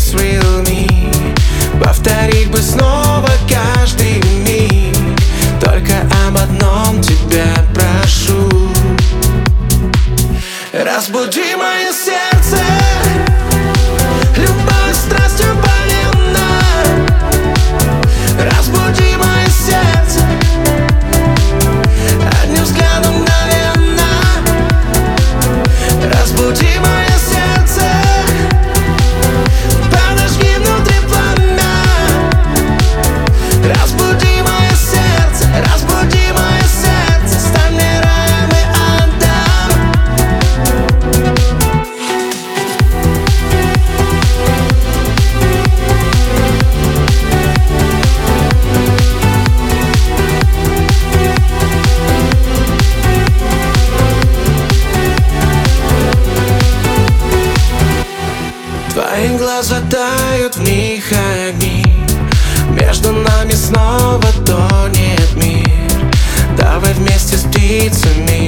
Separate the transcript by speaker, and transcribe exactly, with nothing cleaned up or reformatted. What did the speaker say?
Speaker 1: this real me. Повторить бы снова каждый миг, только об одном тебя прошу. Разбуди мое сердце, любовь страстью палена. Разбуди мое сердце одним взглядом мгновенно. Разбуди мое сердце, подожги внутри пламя. Разбуди мое сердце, разбуди мое сердце, стань мне раем и отдам. Твои глаза тают, в них огни, между нами снова тонет мир. Давай вместе с птицами